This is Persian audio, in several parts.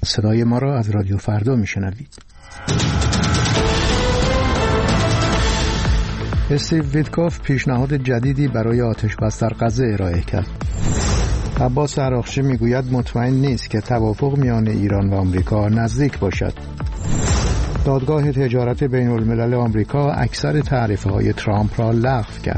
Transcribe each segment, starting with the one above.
صدای ما را از رادیو فردا میشنوید. استیو ویتکوف پیشنهاد جدیدی برای آتش‌بس در غزه ارائه کرد. عباس عراقچی میگوید مطمئن نیست که توافق میان ایران و آمریکا نزدیک باشد. دادگاه تجارت بین الملل آمریکا اکثر تعرفه‌های ترامپ را لغو کرد.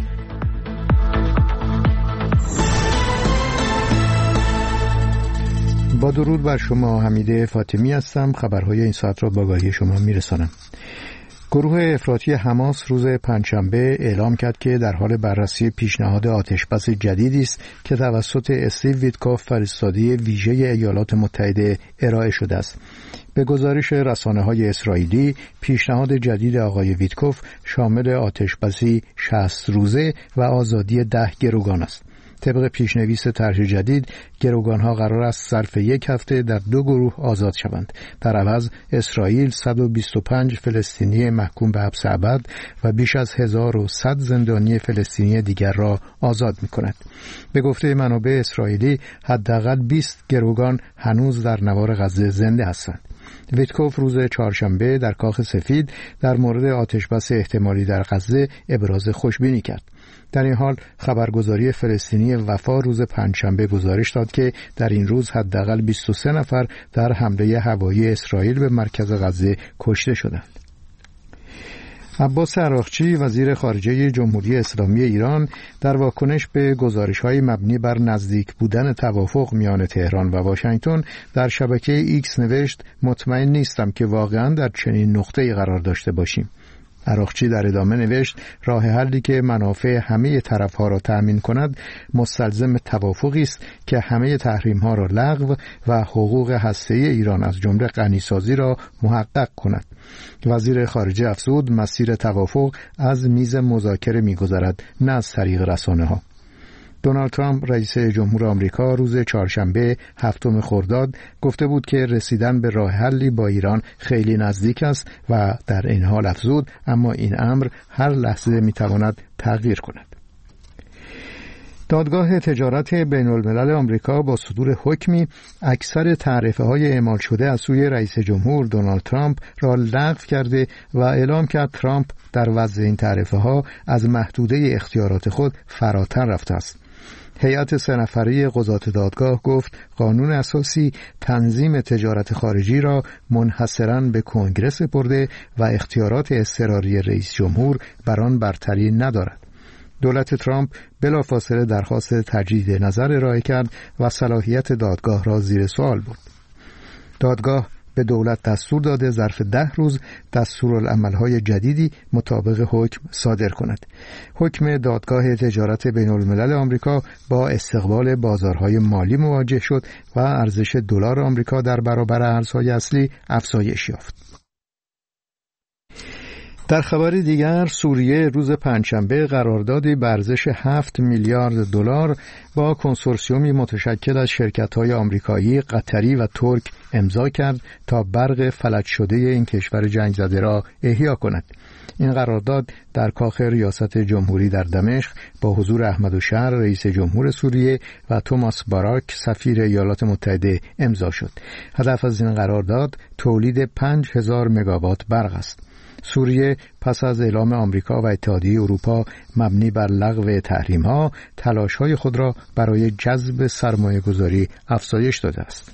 با درود بر شما، حمیده فاطمی هستم. خبرهای این ساعت را با آگاهی شما میرسانم. گروه افراطی حماس روز پنجشنبه اعلام کرد که در حال بررسی پیشنهاد آتش‌بس جدیدی است که توسط استیو ویتکوف فرستاده ویژه ایالات متحده ارائه شده است. به گزارش رسانه‌های اسرائیلی، پیشنهاد جدید آقای ویتکوف شامل آتش‌بسی 60 روزه و آزادی 10 گروگان است. طبق پیشنویس طرح جدید، گروگان‌ها قرار است ظرف یک هفته در 2 گروه آزاد شوند. در عوض اسرائیل 125 فلسطینی محکوم به حبس ابد و بیش از 1100 زندانی فلسطینی دیگر را آزاد می‌کند. به گفته منابع اسرائیلی، حداقل 20 گروگان هنوز در نوار غزه زنده هستند. ویتکوف روز چهارشنبه در کاخ سفید در مورد آتش‌بس احتمالی در غزه ابراز خوشبینی کرد. در این حال خبرگزاری فلسطینی وفا روز پنجشنبه گزارش داد که در این روز حداقل 23 نفر در حمله هوایی اسرائیل به مرکز غزه کشته شدند. عباس عراقچی وزیر خارجه جمهوری اسلامی ایران در واکنش به گزارش‌های مبنی بر نزدیک بودن توافق میان تهران و واشنگتن در شبکه ایکس نوشت: مطمئن نیستم که واقعاً در چنین نقطه‌ای قرار داشته باشیم. عراقچی در ادامه نوشت: راه حلی که منافع همه طرف‌ها را تأمین کند مستلزم توافقی است که همه تحریم‌ها را لغو و حقوق هسته‌ای ایران از جمله غنیسازی را محقق کند. وزیر خارجه افزود: مسیر توافق از میز مذاکره می‌گذرد، نه از طریق رسانه‌ها. دونالد ترامپ رئیس جمهور آمریکا روز چهارشنبه 7 خرداد گفته بود که رسیدن به راه حلی با ایران خیلی نزدیک است و در این حال افزود اما این امر هر لحظه میتواند تغییر کند. دادگاه تجارت بین الملل آمریکا با صدور حکمی اکثر تعرفه‌های اعمال شده از سوی رئیس جمهور دونالد ترامپ را لغو کرده و اعلام کرد ترامپ در وضع این تعرفه‌ها از محدوده اختیارات خود فراتر رفته است. هیئت 3 نفره قضات دادگاه گفت قانون اساسی تنظیم تجارت خارجی را منحصراً به کنگره سپرده و اختیارات اضطراری رئیس جمهور بر آن برتری ندارد. دولت ترامپ بلافاصله درخواست تجدید نظر ارائه کرد و صلاحیت دادگاه را زیر سوال برد. دادگاه به دولت دستور داده ظرف 10 روز دستورالعمل‌های جدیدی مطابق حکم صادر کند. حکم دادگاه تجارت بین الملل آمریکا با استقبال بازارهای مالی مواجه شد و ارزش دلار آمریکا در برابر ارزهای اصلی افزایش یافت. در خبر دیگر، سوریه روز پنجشنبه قراردادی به ارزش 7 میلیارد دلار با کنسورسیومی متشکل از شرکت‌های آمریکایی، قطری و ترک امضا کرد تا برق فلج شده این کشور جنگ زده را احیا کند. این قرارداد در کاخ ریاست جمهوری در دمشق با حضور احمدالشهر رئیس جمهور سوریه و توماس باراک سفیر ایالات متحده امضا شد. هدف از این قرارداد تولید 5000 مگاوات برق است. سوریه پس از اعلام آمریکا و اتحادیه اروپا مبنی بر لغو تحریم‌ها تلاش‌های خود را برای جذب سرمایه‌گذاری افزایش داده است.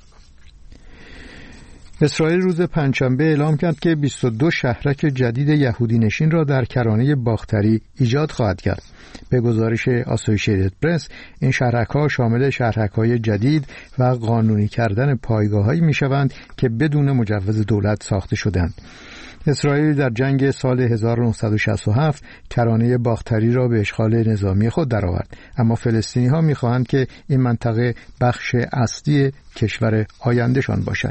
اسرائیل روز پنجشنبه اعلام کرد که 22 شهرک جدید یهودی نشین را در کرانه باختری ایجاد خواهد کرد. به گزارش آسوشییتد پرس، این شهرک‌ها شامل شهرک‌های جدید و قانونی کردن پایگاه‌هایی می‌شوند که بدون مجوز دولت ساخته شدند. اسرائیل در جنگ سال 1967 کرانه باختری را به اشغال نظامی خود درآورد، اما فلسطینی‌ها می‌خواهند که این منطقه بخش اصلی کشور آیندهشان باشد.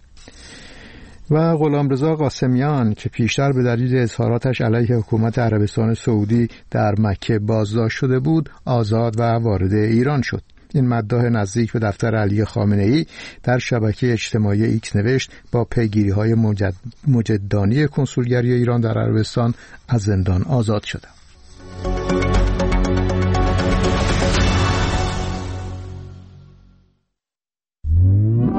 و غلامرضا قاسمیان که پیشتر به دلیل اظهاراتش علیه حکومت عربستان سعودی در مکه بازداشت شده بود، آزاد و وارد ایران شد. این مداح نزدیک به دفتر علی خامنه‌ای در شبکه اجتماعی ایکس نوشت با پیگیری‌های مجددانه کنسولگری ایران در عربستان از زندان آزاد شدم.